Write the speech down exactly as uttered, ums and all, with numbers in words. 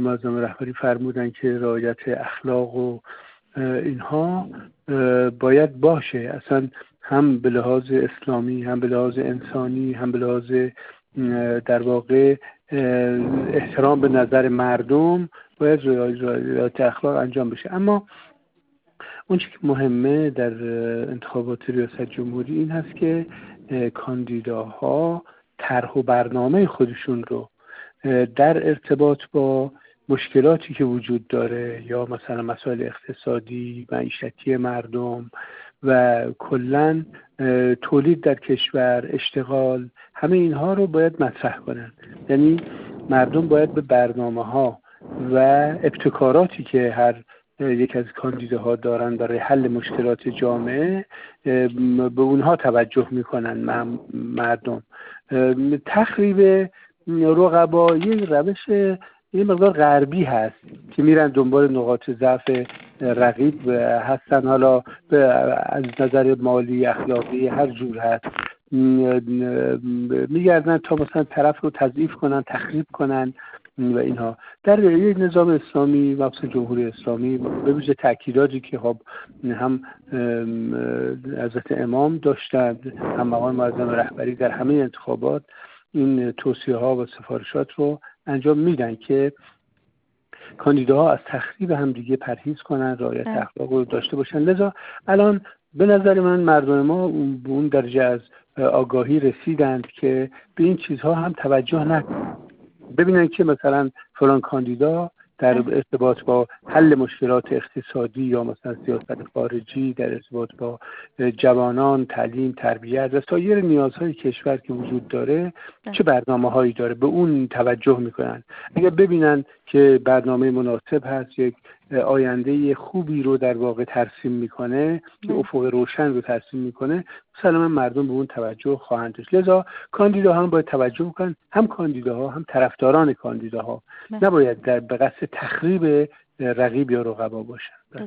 معظم رهبری فرمودن که رعایت اخلاق و اینها باید باشه، اصلا هم به لحاظ اسلامی، هم به لحاظ انسانی، هم به لحاظ در واقع احترام به نظر مردم باید رعایت اخلاق انجام بشه. اما اون چیزی که مهمه در انتخابات ریاست جمهوری این هست که کاندیداها طرح و برنامه خودشون رو در ارتباط با مشکلاتی که وجود داره یا مثلا مسائل اقتصادی، معیشتی مردم و کلاً تولید در کشور، اشتغال، همه اینها رو باید مطرح کنن. یعنی مردم باید به برنامه‌ها و ابتکاراتی که هر یک از کاندیداها دارن برای حل مشکلات جامعه به اونها توجه میکنن. مردم تخریب رقبا یک روش یه مقدار غربی هست که میرن دنبال نقاط ضعف رقیب هستن، حالا از نظر مالی، اخلاقی، هر جور هست، میگردن تا مثلا طرف رو تضعیف کنن، تخریب کنن و اینها. در یک نظام اسلامی و مثلا جمهوری اسلامی به ویژه تأکیداتی که خب هم حضرت امام داشتند، هم مقام معظم رهبری در همه انتخابات این توصیه ها و سفارشات رو انجام میدن که کاندیداها از تخریب هم دیگه پرهیز کنن، رعایت اخلاق رو داشته باشن. لذا الان به نظر من مردم ما به اون درجه از آگاهی رسیدند که به این چیزها هم توجه نکنن، ببینن که مثلا فلان کاندیدا در ارتباط با حل مشکلات اقتصادی یا مثلا سیاست خارجی، در ارتباط با جوانان، تعلیم، تربیت و سایر نیازهای کشور که وجود داره چه برنامه‌هایی داره، به اون توجه میکنن. اگر ببینن که برنامه مناسب هست، یک آینده خوبی رو در واقع ترسیم میکنه، که افق روشن رو ترسیم میکنه، مسلماً مردم به اون توجه خواهند داشت. لذا کاندیداها هم باید توجه کنن، هم کاندیداها هم طرفداران کاندیداها نباید در به قصد تخریب رقیب یا رقبا باشن.